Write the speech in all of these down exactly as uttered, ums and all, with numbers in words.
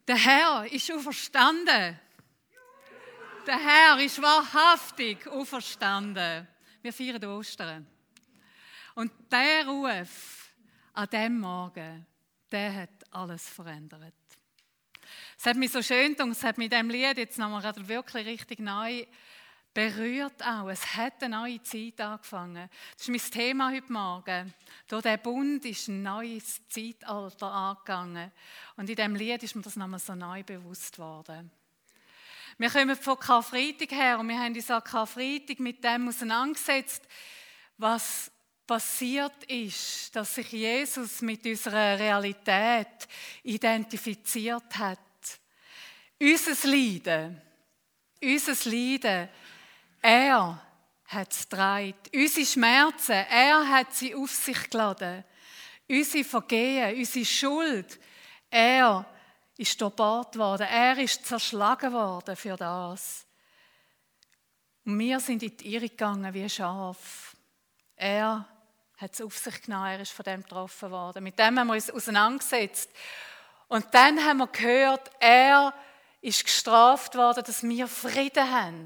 Der Herr ist auferstanden. Der Herr ist wahrhaftig auferstanden. Wir feiern Ostern. Und der Ruf an diesem Morgen, der hat alles verändert. Es hat mich so schön gedacht, es hat mich in diesem Lied jetzt nochmal gerade wirklich richtig neu berührt auch. Es hat eine neue Zeit angefangen. Das ist mein Thema heute Morgen. Durch diesen Bund ist ein neues Zeitalter angegangen. Und in diesem Lied ist mir das nochmal so neu bewusst worden. Wir kommen von Karfreitag her und wir haben uns an Karfreitag mit dem auseinandergesetzt, was passiert ist, dass sich Jesus mit unserer Realität identifiziert hat. Unser Leiden, unser Leiden, er hat es getragen. Unsere Schmerzen, er hat sie auf sich geladen. Unsere Vergehen, unsere Schuld, er ist durchbohrt worden. Er ist zerschlagen worden für das. Und wir sind in die Irre gegangen wie Schaf. Er hat es auf sich genommen, er ist von dem getroffen worden. Mit dem haben wir uns auseinandergesetzt. Und dann haben wir gehört, er ist gestraft worden, dass wir Frieden haben.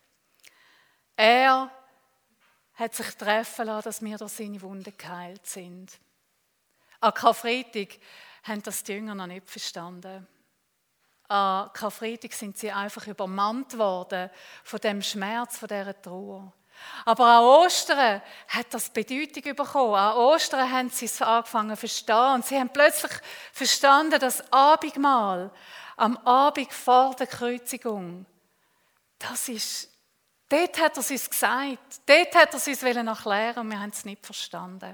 Er hat sich treffen lassen, dass wir durch seine Wunden geheilt sind. An Karfreitag haben das die Jünger noch nicht verstanden. An Karfreitag sind sie einfach übermannt worden von dem Schmerz, von dieser Trauer. Aber an Ostern hat das Bedeutung bekommen. An Ostern haben sie es angefangen zu verstehen. Und sie haben plötzlich verstanden, dass Abendmahl am Abend vor der Kreuzigung, das ist, dort hat er es uns gesagt, dort hat er es uns erklären und wir haben es nicht verstanden.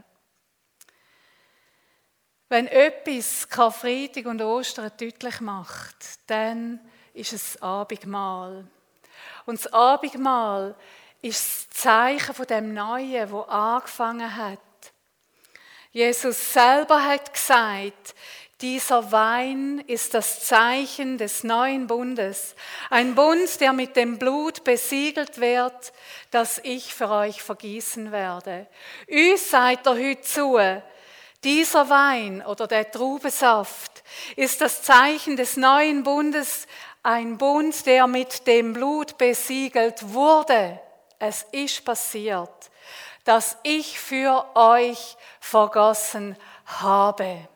Wenn etwas Karfreitag und Ostern deutlich macht, dann ist es Abendmahl. Und das Abendmahl ist das Zeichen von dem Neuen, das angefangen hat. Jesus selber hat gesagt, dieser Wein ist das Zeichen des neuen Bundes. Ein Bund, der mit dem Blut besiegelt wird, das ich für euch vergießen werde. Uns sagt er heute zu, dieser Wein oder der Traubensaft ist das Zeichen des neuen Bundes, ein Bund, der mit dem Blut besiegelt wurde. Es ist passiert, dass ich für euch vergossen habe.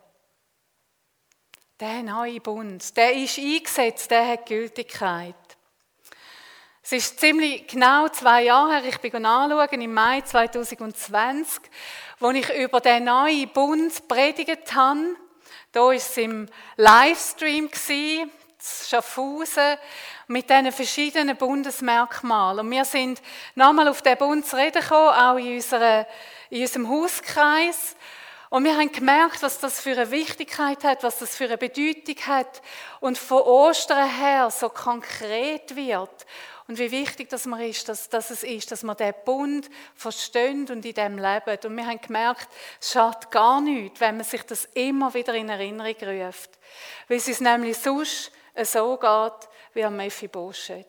Der neue Bund, der ist eingesetzt, der hat Gültigkeit. Es ist ziemlich genau zwei Jahre her, ich bin anschauen, im Mai zwanzig zwanzig, wo ich über den neuen Bund predigt habe. Da war es im Livestream, in Schaffhausen, mit diesen verschiedenen Bundesmerkmalen. Und wir sind nochmal auf den Bund zu reden gekommen, auch in, unserer, in unserem Hauskreis. Und wir haben gemerkt, was das für eine Wichtigkeit hat, was das für eine Bedeutung hat und von Ostern her so konkret wird. Und wie wichtig das mir ist, dass, dass es ist, dass man den Bund versteht und in dem lebt. Und wir haben gemerkt, es schadet gar nichts, wenn man sich das immer wieder in Erinnerung ruft. Weil es uns nämlich sonst so geht wie am Mephibosheth.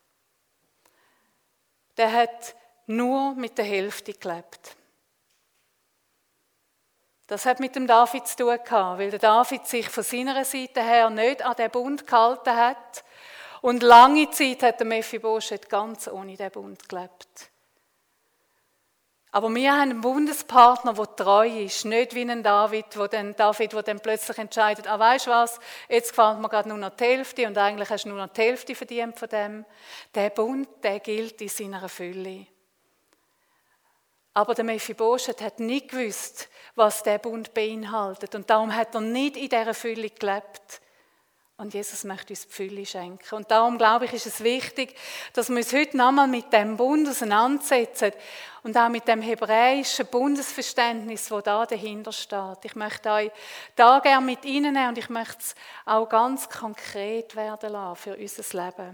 Der hat nur mit der Hälfte gelebt. Das hat mit dem David zu tun gehabt, weil der David sich von seiner Seite her nicht an den Bund gehalten hat. Und lange Zeit hat der Mephibosheth ganz ohne den Bund gelebt. Aber wir haben einen Bundespartner, der treu ist, nicht wie ein David, wo dann, David, der dann plötzlich entscheidet, ah, weisst du was, jetzt gefällt mir gerade nur noch die Hälfte und eigentlich hast du nur noch die Hälfte verdient von dem. Der Bund, der gilt in seiner Fülle. Aber der Mephibosheth hat nicht gewusst, was der Bund beinhaltet. Und darum hat er nicht in dieser Fülle gelebt. Und Jesus möchte uns die Fülle schenken. Und darum, glaube ich, ist es wichtig, dass wir uns heute nochmal mit dem Bund auseinandersetzen und auch mit dem hebräischen Bundesverständnis, das da dahinter steht. Ich möchte euch da gerne mit reinnehmen und ich möchte es auch ganz konkret werden lassen für unser Leben.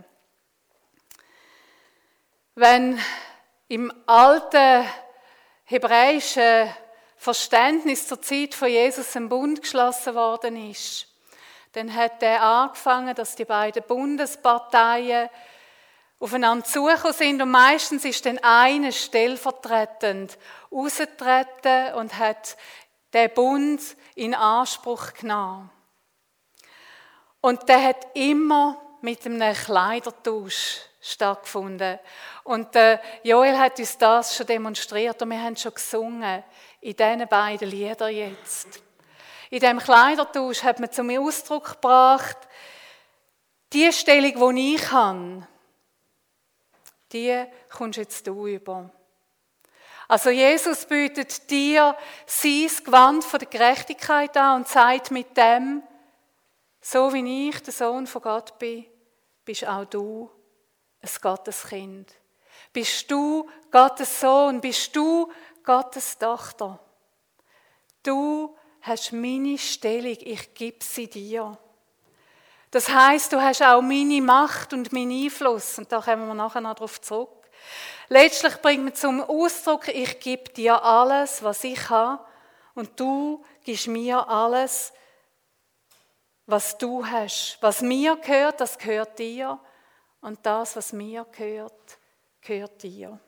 Wenn im alten hebräischen Verständnis zur Zeit von Jesus ein Bund geschlossen worden ist, dann hat er angefangen, dass die beiden Bundesparteien aufeinander zugekommen sind und meistens ist dann eine stellvertretend rausgetreten und hat den Bund in Anspruch genommen. Und der hat immer mit einem Kleidertausch stattgefunden. Und äh, Joel hat uns das schon demonstriert und wir haben schon gesungen in diesen beiden Liedern jetzt. In diesem Kleidertausch hat man zum Ausdruck gebracht, die Stellung, die ich habe, die kommst jetzt du über. Also Jesus bietet dir sein Gewand von der Gerechtigkeit an und sagt mit dem, so wie ich der Sohn von Gott bin, bist auch du ein Gotteskind. Bist du Gottes Sohn, bist du Gottes Tochter. Du hast meine Stellung, ich gebe sie dir. Das heisst, du hast auch meine Macht und meinen Einfluss. Und da kommen wir nachher noch darauf zurück. Letztlich bringt man zum Ausdruck, ich gebe dir alles, was ich habe. Und du gibst mir alles, was du hast. Was mir gehört, das gehört dir. Und das, was mir gehört, gehört dir.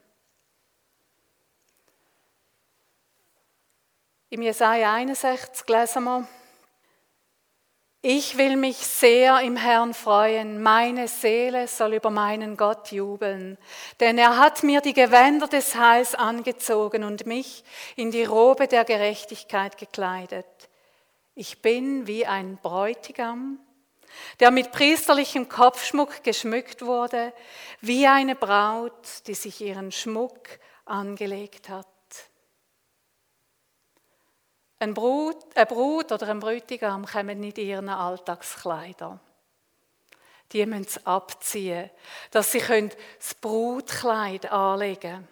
Im Jesaja einundsechzig lesen wir, ich will mich sehr im Herrn freuen, meine Seele soll über meinen Gott jubeln, denn er hat mir die Gewänder des Heils angezogen und mich in die Robe der Gerechtigkeit gekleidet. Ich bin wie ein Bräutigam, der mit priesterlichem Kopfschmuck geschmückt wurde, wie eine Braut, die sich ihren Schmuck angelegt hat. Eine Brut, eine Brut oder ein Bräutigam kommen nicht in ihren Alltagskleider. Die müssen es abziehen, dass sie das Brutkleid anlegen können.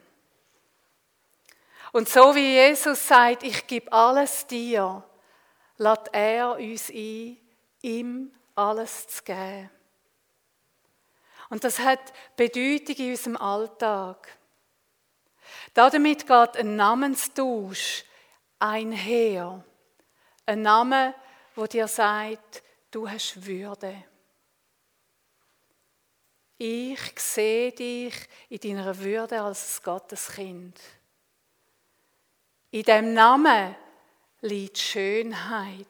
Und so wie Jesus sagt, ich gebe alles dir, lädt er uns ein, ihm alles zu geben. Und das hat Bedeutung in unserem Alltag. Damit geht ein Namenstausch einher. Ein Name, wo dir sagt, du hast Würde. Ich sehe dich in deiner Würde als Gotteskind. In diesem Namen liegt Schönheit.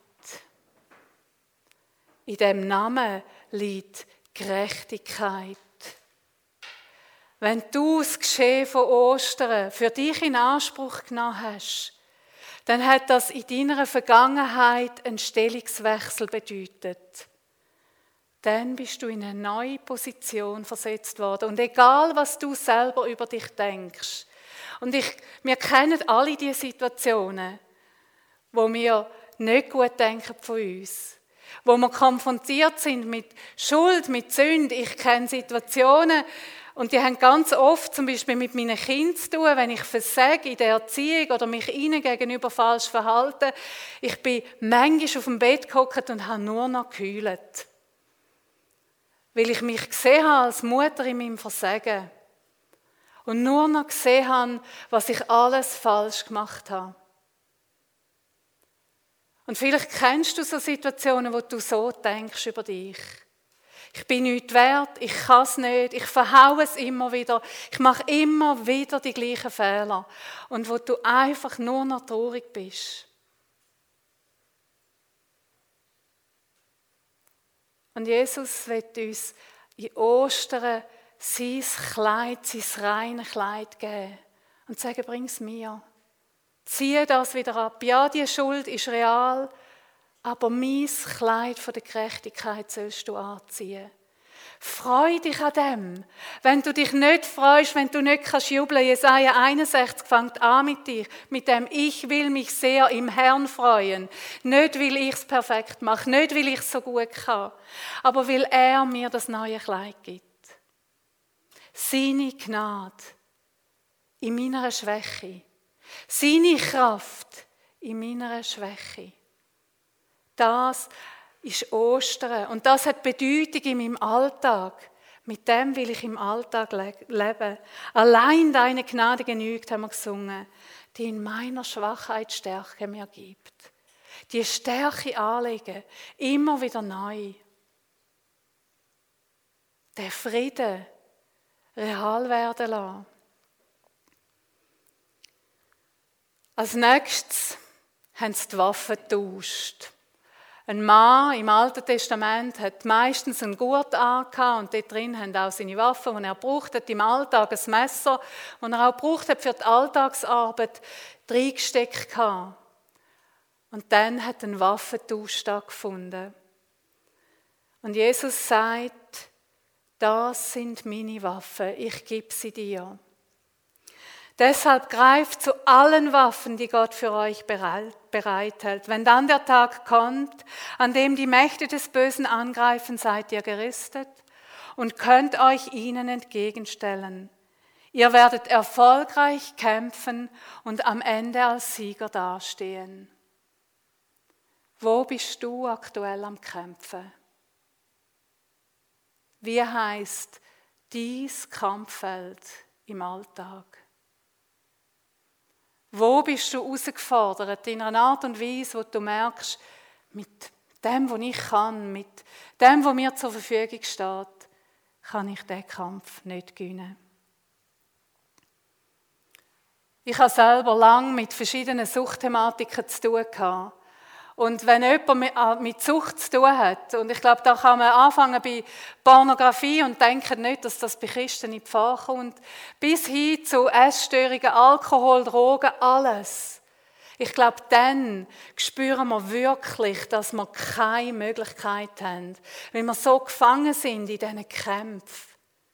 In diesem Namen liegt Gerechtigkeit. Wenn du das Geschehen von Ostern für dich in Anspruch genommen hast, dann hat das in deiner Vergangenheit einen Stellungswechsel bedeutet. Dann bist du in eine neue Position versetzt worden. Und egal, was du selber über dich denkst, und ich, wir kennen alle diese Situationen, wo wir nicht gut denken von uns, wo wir konfrontiert sind mit Schuld, mit Sünde. Ich kenne Situationen, und die haben ganz oft zum Beispiel mit meinen Kindern zu tun, wenn ich versage in der Erziehung oder mich ihnen gegenüber falsch verhalte. Ich bin manchmal auf dem Bett gehockt und habe nur noch geheult. Weil ich mich gesehen habe als Mutter in meinem Versagen. Und nur noch gesehen habe, was ich alles falsch gemacht habe. Und vielleicht kennst du so Situationen, wo du so denkst über dich. Ich bin nichts wert, ich kann es nicht, ich verhaue es immer wieder, ich mache immer wieder die gleichen Fehler. Und wo du einfach nur noch traurig bist. Und Jesus wird uns in Ostern sein Kleid, sein reines Kleid geben und sagen, bring es mir. Ziehe das wieder ab. Ja, die Schuld ist real, aber mein Kleid von der Gerechtigkeit sollst du anziehen. Freu dich an dem. Wenn du dich nicht freust, wenn du nicht kannst jubeln, Jesaja einundsechzig fängt an mit dir, mit dem ich will mich sehr im Herrn freuen. Nicht, weil ich es perfekt mache, nicht, weil ich es so gut kann, aber weil er mir das neue Kleid gibt. Seine Gnade in meiner Schwäche. Seine Kraft in meiner Schwäche. Das ist Ostern und das hat Bedeutung in meinem Alltag. Mit dem will ich im Alltag leben. Allein deine Gnade genügt, haben wir gesungen, die in meiner Schwachheit Stärke mir gibt. Die Stärke anlegen, immer wieder neu. Der Frieden real werden lassen. Als nächstes haben sie die Waffen getauscht. Ein Mann im Alten Testament hat meistens einen Gurt angehabt und dort drin haben auch seine Waffen, die er braucht hat, im Alltag ein Messer, das er auch braucht hat für die Alltagsarbeit, reingesteckt gehabt. Und dann hat ein Waffentausch stattgefunden. Und Jesus sagt, das sind meine Waffen, ich gebe sie dir. Deshalb greift zu allen Waffen, die Gott für euch bereithält. Wenn dann der Tag kommt, an dem die Mächte des Bösen angreifen, seid ihr gerüstet und könnt euch ihnen entgegenstellen. Ihr werdet erfolgreich kämpfen und am Ende als Sieger dastehen. Wo bist du aktuell am Kämpfen? Wie heisst dies Kampffeld im Alltag? Wo bist du herausgefordert, in einer Art und Weise, wo du merkst, mit dem, was ich kann, mit dem, was mir zur Verfügung steht, kann ich diesen Kampf nicht gewinnen. Ich habe selber lange mit verschiedenen Suchtthematiken zu tun gehabt. Und wenn jemand mit Sucht zu tun hat, und ich glaube, da kann man anfangen bei Pornografie und denken nicht, dass das bei Christen nicht vorkommt, bis hin zu Essstörungen, Alkohol, Drogen, alles. Ich glaube, dann spüren wir wirklich, dass wir keine Möglichkeit haben, weil wir so gefangen sind in diesen Kämpfen.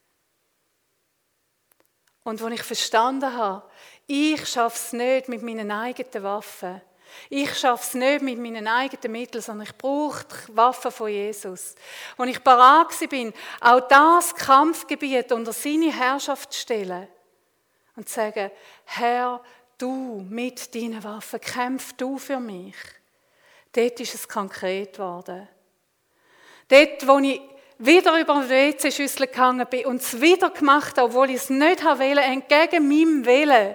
Und als ich verstanden habe, ich schaffe es nicht mit meinen eigenen Waffen, ich schaffe es nicht mit meinen eigenen Mitteln, sondern ich brauche die Waffen von Jesus. Und ich bereit bin, auch das Kampfgebiet unter seine Herrschaft zu stellen und zu sagen, Herr, du mit deinen Waffen, kämpf du für mich. Dort ist es konkret geworden. Dort, wo ich wieder über den W C-Schüssel gegangen bin und es wieder gemacht habe, obwohl ich es nicht wollte, entgegen meinem Willen.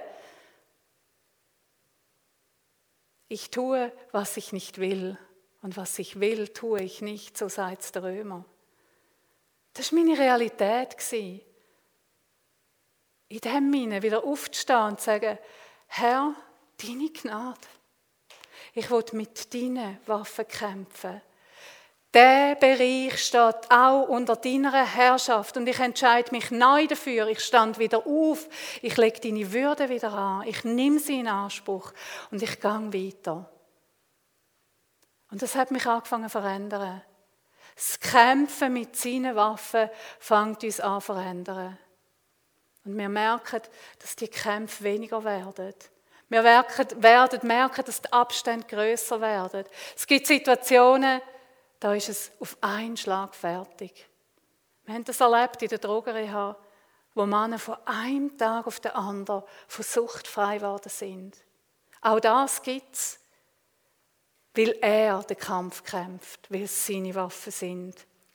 Ich tue, was ich nicht will. Und was ich will, tue ich nicht, so sagt es der Römer. Das war meine Realität. In dem Sinne wieder aufzustehen und zu sagen, Herr, deine Gnade. Ich will mit deinen Waffen kämpfen. Der Bereich steht auch unter deiner Herrschaft und ich entscheide mich neu dafür. Ich stand wieder auf, ich lege deine Würde wieder an, ich nehme sie in Anspruch und ich gehe weiter. Und das hat mich angefangen zu verändern. Das Kämpfen mit seinen Waffen fängt uns an zu verändern. Und wir merken, dass die Kämpfe weniger werden. Wir werden merken, dass die Abstände grösser werden. Es gibt Situationen, da ist es auf einen Schlag fertig. Wir haben das erlebt in der Drogerie, wo Männer von einem Tag auf den anderen von Sucht frei geworden sind. Auch das gibt es, weil er den Kampf kämpft, weil es seine Waffen sind.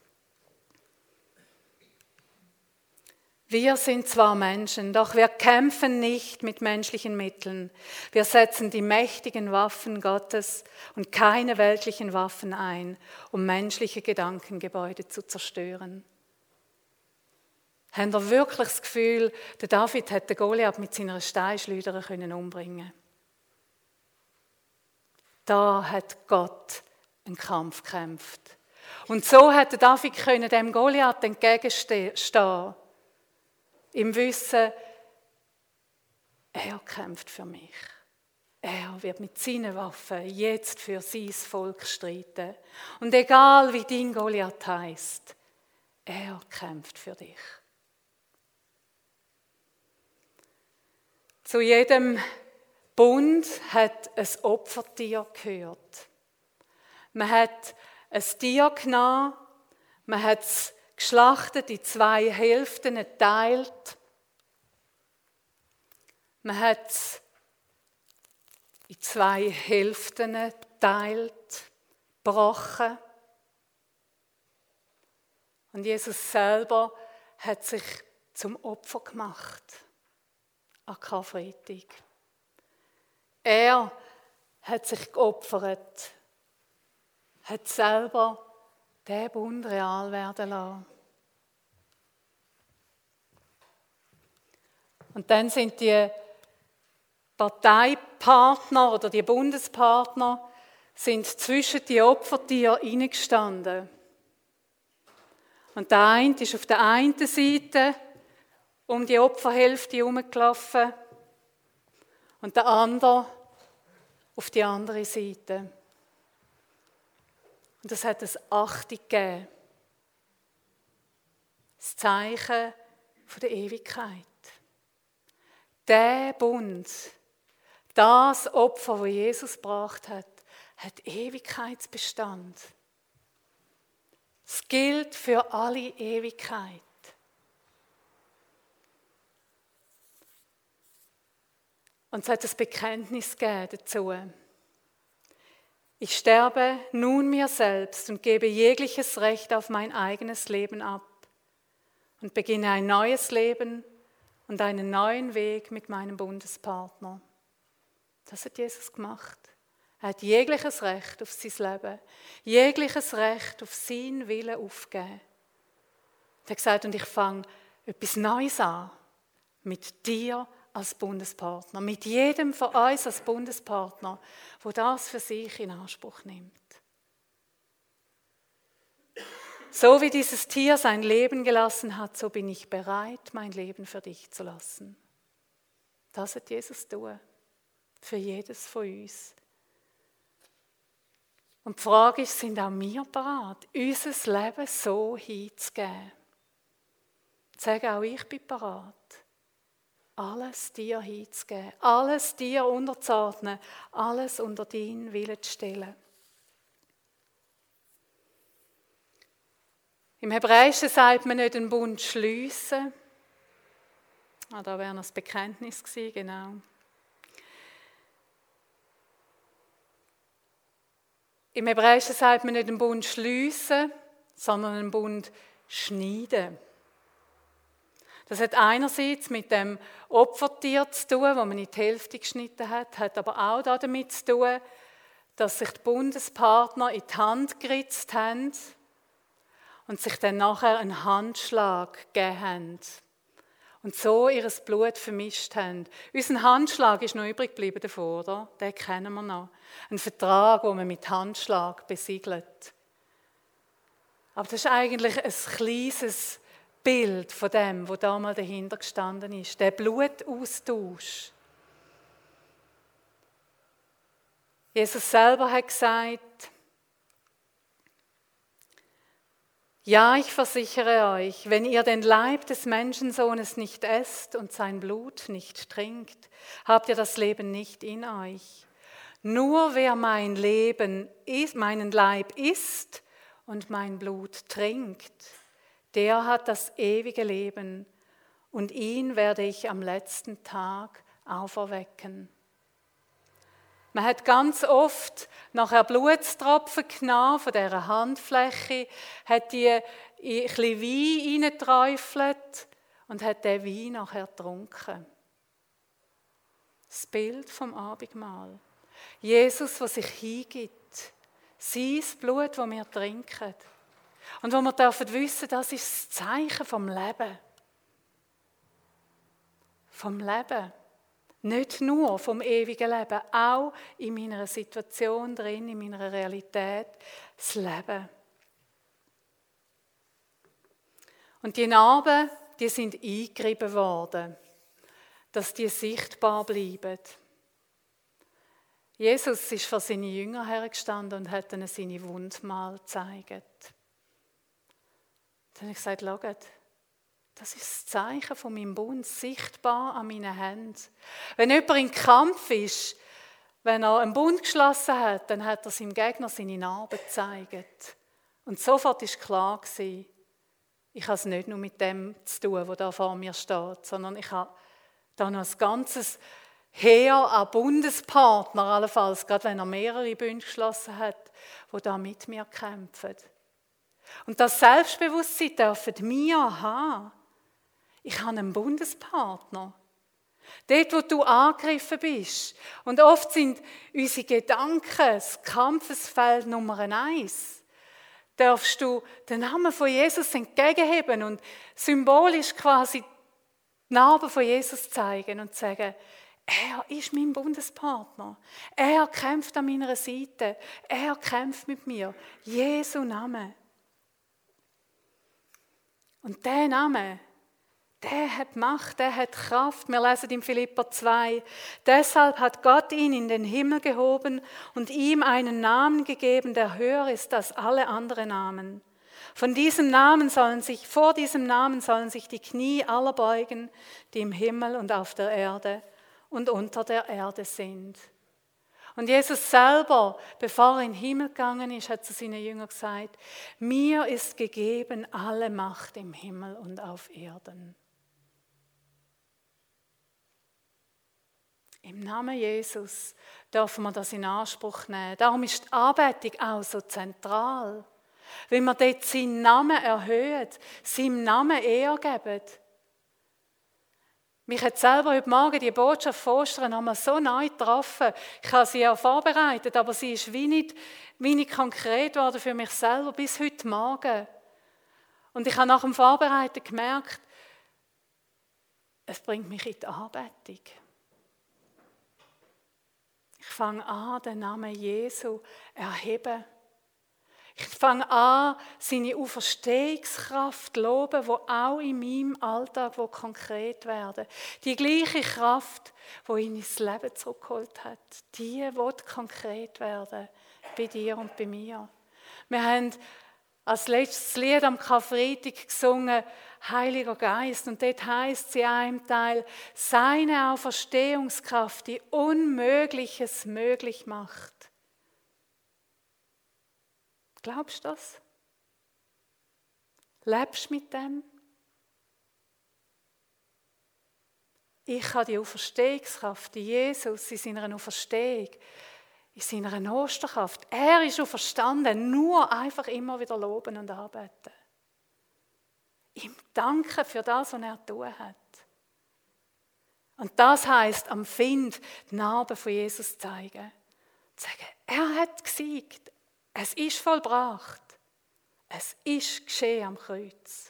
Wir sind zwar Menschen, doch wir kämpfen nicht mit menschlichen Mitteln. Wir setzen die mächtigen Waffen Gottes und keine weltlichen Waffen ein, um menschliche Gedankengebäude zu zerstören. Haben ihr wirklich das Gefühl, der David hätte Goliath mit seiner Steinschleuder können umbringen? Da hat Gott einen Kampf gekämpft. Und so hätte David können dem Goliath entgegenstehen. Im Wissen, er kämpft für mich. Er wird mit seinen Waffen jetzt für sein Volk streiten. Und egal wie dein Goliath heisst, er kämpft für dich. Zu jedem Bund hat ein Opfertier gehört. Man hat ein Tier genommen, man hat es geschlachtet, in zwei Hälften geteilt. Man hat es in zwei Hälften geteilt, gebrochen. Und Jesus selber hat sich zum Opfer gemacht an Karfreitag. Er hat sich geopfert, hat selber den Bund real werden lassen. Und dann sind die Parteipartner oder die Bundespartner sind zwischen die Opfertiere hineingestanden. Und der eine ist auf der einen Seite um die Opferhälfte herumgelaufen und der andere auf die andere Seite. Und es hat ein Achtung gegeben. Das Zeichen von der Ewigkeit. Der Bund, das Opfer, das Jesus gebracht hat, hat Ewigkeitsbestand. Es gilt für alle Ewigkeit. Und es hat ein Bekenntnis gegeben dazu. Ich sterbe nun mir selbst und gebe jegliches Recht auf mein eigenes Leben ab und beginne ein neues Leben und einen neuen Weg mit meinem Bundespartner. Das hat Jesus gemacht. Er hat jegliches Recht auf sein Leben, jegliches Recht auf seinen Willen aufgegeben. Er hat gesagt, und ich fange etwas Neues an mit dir als Bundespartner, mit jedem von uns als Bundespartner, wo das für sich in Anspruch nimmt. So wie dieses Tier sein Leben gelassen hat, so bin ich bereit, mein Leben für dich zu lassen. Das hat Jesus tun, für jedes von uns. Und die Frage ist, sind auch wir bereit, unser Leben so hinzugeben? Sag auch, ich bin bereit, alles dir hinzugeben, alles dir unterzuordnen, alles unter deinen Willen zu stellen. Im Hebräischen sagt man nicht einen Bund schliessen. Ah, da wäre noch das Bekenntnis gewesen, genau. Im Hebräischen sagt man nicht einen Bund schliessen, sondern einen Bund schneiden. Das hat einerseits mit dem Opfertier zu tun, das man in die Hälfte geschnitten hat, hat aber auch damit zu tun, dass sich die Bundespartner in die Hand geritzt haben und sich dann nachher einen Handschlag gegeben haben. Und so ihr Blut vermischt haben. Unser Handschlag ist noch übrig geblieben davon, oder? Den kennen wir noch. Ein Vertrag, den man mit Handschlag besiegelt. Aber das ist eigentlich ein kleines Bild von dem, was damals dahinter gestanden ist. Der Blutaustausch. Jesus selber hat gesagt, ja, ich versichere euch, wenn ihr den Leib des Menschensohnes nicht esst und sein Blut nicht trinkt, habt ihr das Leben nicht in euch. Nur wer mein Leben, meinen Leib isst und mein Blut trinkt, der hat das ewige Leben und ihn werde ich am letzten Tag auferwecken. Man hat ganz oft nachher Blutstropfen genommen von dieser Handfläche, hat die in ein bisschen Wein reingeträufelt und hat den Wein nachher getrunken. Das Bild vom Abendmahl. Jesus, der sich hingibt, sein Blut, das wir trinken. Und wo wir dürfen wissen, das ist das Zeichen vom Leben. Vom Leben. Nicht nur vom ewigen Leben, auch in meiner Situation drin, in meiner Realität, das Leben. Und die Narben, die sind eingerieben worden, dass die sichtbar bleiben. Jesus ist vor seine Jünger hergestanden und hat ihnen seine Wundmal gezeigt. Dann habe ich gesagt, schaut, das ist das Zeichen von meinem Bund, sichtbar an meinen Händen. Wenn jemand in Kampf ist, wenn er einen Bund geschlossen hat, dann hat er seinem Gegner seine Narben gezeigt. Und sofort war klar gewesen, ich habe es nicht nur mit dem zu tun, der da vor mir steht, sondern ich habe da noch ein ganzes Heer an Bundespartner, allenfalls, gerade wenn er mehrere Bünde geschlossen hat, die da mit mir kämpfen. Und das Selbstbewusstsein dürfen wir haben. Ich habe einen Bundespartner. Dort, wo du angegriffen bist. Und oft sind unsere Gedanken das Kampfesfeld Nummer eins. Darfst du den Namen von Jesus entgegenheben und symbolisch quasi die Narben von Jesus zeigen und sagen, Er ist mein Bundespartner. Er kämpft an meiner Seite. Er kämpft mit mir. Jesu Name. Und der Name, der hat Macht, der hat Kraft. Wir lesen in Philipper zwei. Deshalb hat Gott ihn in den Himmel gehoben und ihm einen Namen gegeben, der höher ist als alle anderen Namen. Von diesem Namen sollen sich, vor diesem Namen sollen sich die Knie aller beugen, die im Himmel und auf der Erde und unter der Erde sind. Und Jesus selber, bevor er in den Himmel gegangen ist, hat zu seinen Jüngern gesagt, mir ist gegeben alle Macht im Himmel und auf Erden. Im Namen Jesus dürfen wir das in Anspruch nehmen. Darum ist die Anbetung auch so zentral. Weil wir dort seinen Namen erhöhen, seinem Namen Ehre geben. Mich hat selber heute Morgen die Botschaft vorstellen nochmal so neu getroffen. Ich habe sie ja vorbereitet, aber sie ist wie nicht, wie nicht konkret geworden für mich selber bis heute Morgen. Und ich habe nach dem Vorbereiten gemerkt, es bringt mich in die Anbetung. Ich fange an, den Namen Jesu erheben. Ich fange an, seine Auferstehungskraft zu loben, die auch in meinem Alltag konkret werden. Die gleiche Kraft, die ihn ins Leben zurückgeholt hat, die wird konkret werden bei dir und bei mir. Wir haben als letztes Lied am Karfreitag gesungen, Heiliger Geist. Und dort heisst es in einem Teil, seine Auferstehungskraft, die Unmögliches möglich macht. Glaubst du das? Lebst du mit dem? Ich habe die Auferstehungskraft, die Jesus in seiner Auferstehung, in seiner Osterkraft. Er ist auferstanden, nur einfach immer wieder loben und arbeiten. Ihm danken für das, was er getan hat. Und das heisst, am Find die Narben von Jesus zeigen. Zu sagen, er hat gesiegt. Es ist vollbracht. Es ist geschehen am Kreuz.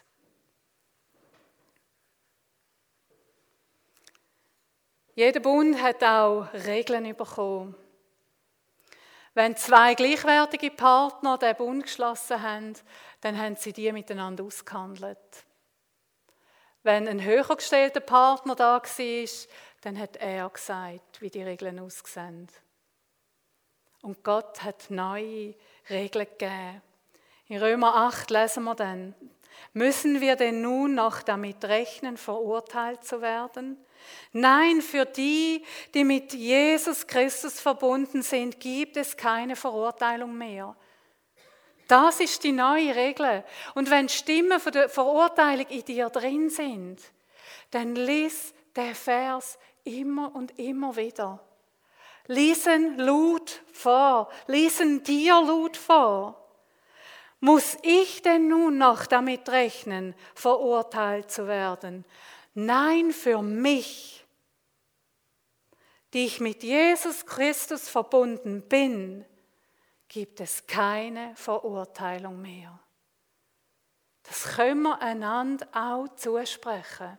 Jeder Bund hat auch Regeln bekommen. Wenn zwei gleichwertige Partner den Bund geschlossen haben, dann haben sie die miteinander ausgehandelt. Wenn ein höher gestellter Partner da war, dann hat er gesagt, wie die Regeln aussehen. Und Gott hat neue Regeln gegeben. In Römer acht lesen wir dann, müssen wir denn nun noch damit rechnen, verurteilt zu werden? Nein, für die, die mit Jesus Christus verbunden sind, gibt es keine Verurteilung mehr. Das ist die neue Regel. Und wenn Stimmen von der Verurteilung in dir drin sind, dann lies den Vers immer und immer wieder. Liesen laut vor, liesen dir laut vor. Muss ich denn nun noch damit rechnen, verurteilt zu werden? Nein, für mich, die ich mit Jesus Christus verbunden bin, gibt es keine Verurteilung mehr. Das können wir einander auch zusprechen.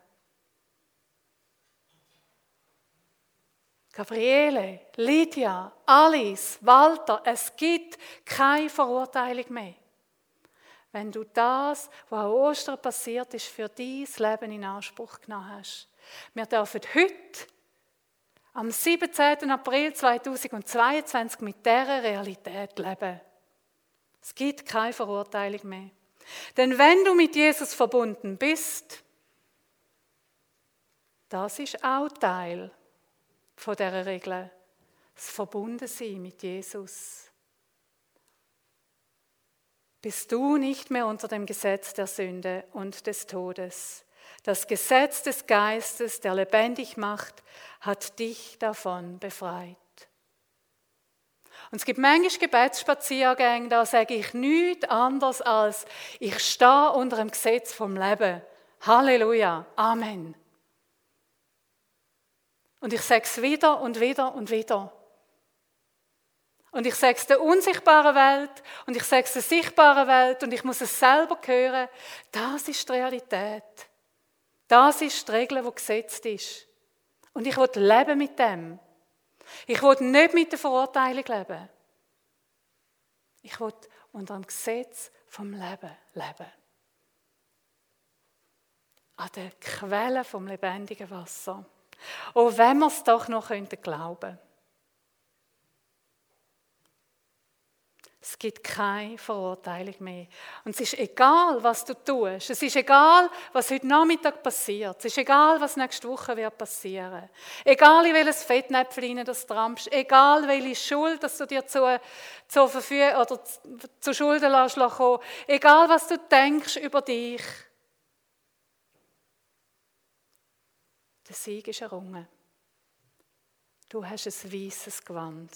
Gabriele, Lydia, Alice, Walter, es gibt keine Verurteilung mehr. Wenn du das, was an Ostern passiert ist, für dein Leben in Anspruch genommen hast. Wir dürfen heute, am siebzehnten April zweitausendzweiundzwanzig, mit dieser Realität leben. Es gibt keine Verurteilung mehr. Denn wenn du mit Jesus verbunden bist, das ist auch Teil von dieser Regel, das Verbundensein mit Jesus. Bist du nicht mehr unter dem Gesetz der Sünde und des Todes. Das Gesetz des Geistes, der lebendig macht, hat dich davon befreit. Und es gibt manchmal Gebetsspaziergänge, da sage ich nichts anderes als, ich stehe unter dem Gesetz vom Leben. Halleluja, Amen. Und ich sage es wieder und wieder und wieder. Und ich sage es der unsichtbaren Welt und ich sage es der sichtbaren Welt und ich muss es selber hören. Das ist die Realität. Das ist die Regel, die gesetzt ist. Und ich will leben mit dem. Ich will nicht mit der Verurteilung leben. Ich will unter dem Gesetz vom Leben leben. An der Quelle vom lebendigen Wasser. Und wenn wir es doch noch glauben könnten. Es gibt keine Verurteilung mehr. Und es ist egal, was du tust. Es ist egal, was heute Nachmittag passiert. Es ist egal, was nächste Woche wird passieren. Egal, in welches Fettnäpfchen du trampst. Egal, welche Schuld dass du dir zu, zu Verfügung oder zu Schulden lässt kommen. Egal, was du denkst über dich. Der Sieg ist errungen. Du hast ein weißes Gewand.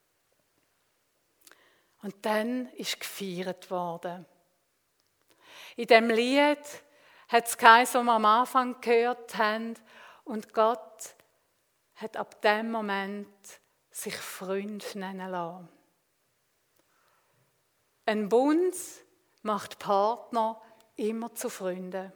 Und dann ist gefeiert worden. In dem Lied hat es geheißen, was wir am Anfang gehört haben. Und Gott hat ab dem Moment sich Freund nennen lassen. Ein Bund macht Partner immer zu Freunden.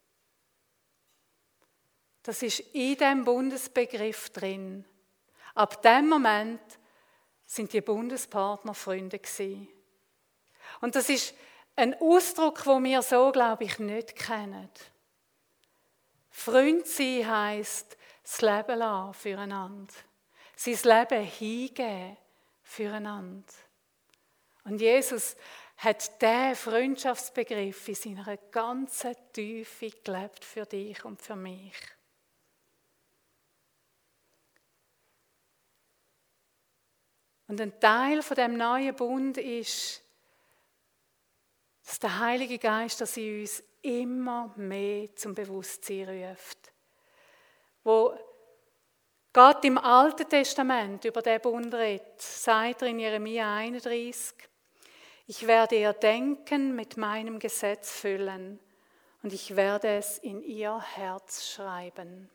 Das ist in diesem Bundesbegriff drin. Ab dem Moment sind die Bundespartner Freunde gewesen. Und das ist ein Ausdruck, den wir so, glaube ich, nicht kennen. Freund sein heisst, das Leben lassen füreinander. Sein Leben hingeben füreinander. Und Jesus hat diesen Freundschaftsbegriff in seiner ganzen Tiefe gelebt für dich und für mich. Und ein Teil von dem neuen Bund ist, dass der Heilige Geist das in uns immer mehr zum Bewusstsein ruft. Wo Gott im Alten Testament über den Bund redet, sagt er in Jeremia einunddreißig, ich werde ihr Denken mit meinem Gesetz füllen und ich werde es in ihr Herz schreiben.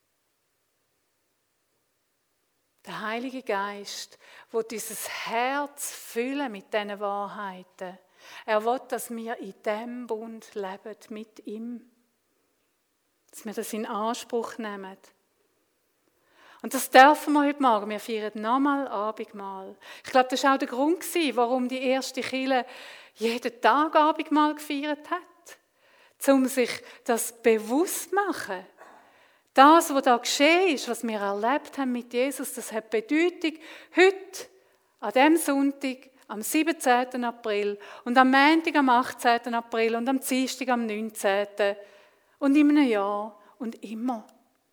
Der Heilige Geist will dieses Herz füllen mit diesen Wahrheiten. Er will, dass wir in diesem Bund leben, mit ihm. Dass wir das in Anspruch nehmen. Und das dürfen wir heute Morgen. Wir feiern nochmal Abendmahl. Ich glaube, das war auch der Grund, warum die erste Kirche jeden Tag Abendmahl gefeiert hat. Um sich das bewusst zu machen. Das, was da geschehen ist, was wir erlebt haben mit Jesus, das hat Bedeutung heute, an diesem Sonntag, am siebzehnten April und am Montag, am achtzehnten April und am Dienstag, am neunzehnten und in einem Jahr und immer.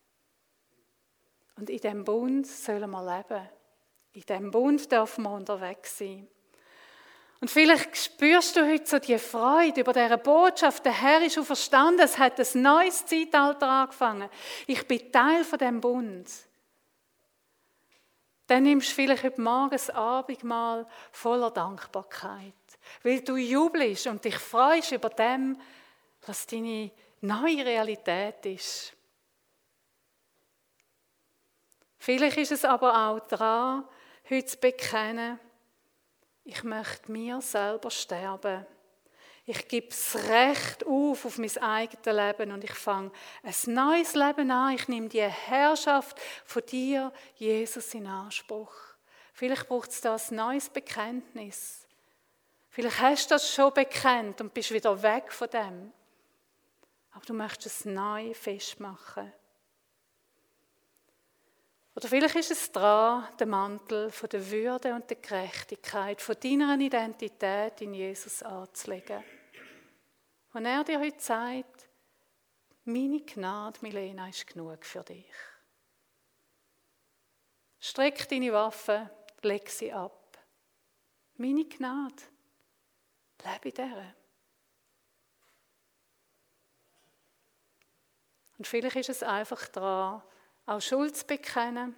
Und in diesem Bund sollen wir leben. In diesem Bund dürfen wir unterwegs sein. Und vielleicht spürst du heute so die Freude über diese Botschaft. Der Herr ist auferstanden. Es hat ein neues Zeitalter angefangen. Ich bin Teil von diesem Bund. Dann nimmst du vielleicht heute Morgen das Abendmahl voller Dankbarkeit. Weil du jubelst und dich freust über dem, was deine neue Realität ist. Vielleicht ist es aber auch dran, heute zu bekennen, ich möchte mir selber sterben. Ich gebe das Recht auf, auf mein eigenes Leben und ich fange ein neues Leben an. Ich nehme die Herrschaft von dir, Jesus, in Anspruch. Vielleicht braucht es da ein neues Bekenntnis. Vielleicht hast du das schon bekennt und bist wieder weg von dem. Aber du möchtest es neu festmachen. Oder vielleicht ist es dran, den Mantel von der Würde und der Gerechtigkeit, von deiner Identität in Jesus anzulegen. Und er dir heute sagt, meine Gnade, Milena, ist genug für dich. Streck deine Waffe, leg sie ab. Meine Gnade, lebe in dieser. Und vielleicht ist es einfach dran, auch Schuld zu bekennen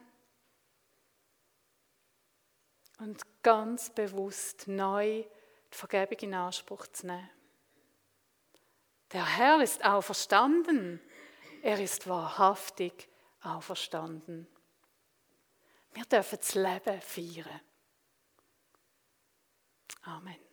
und ganz bewusst neu die Vergebung in Anspruch zu nehmen. Der Herr ist auferstanden. Er ist wahrhaftig auferstanden. Wir dürfen das Leben feiern. Amen.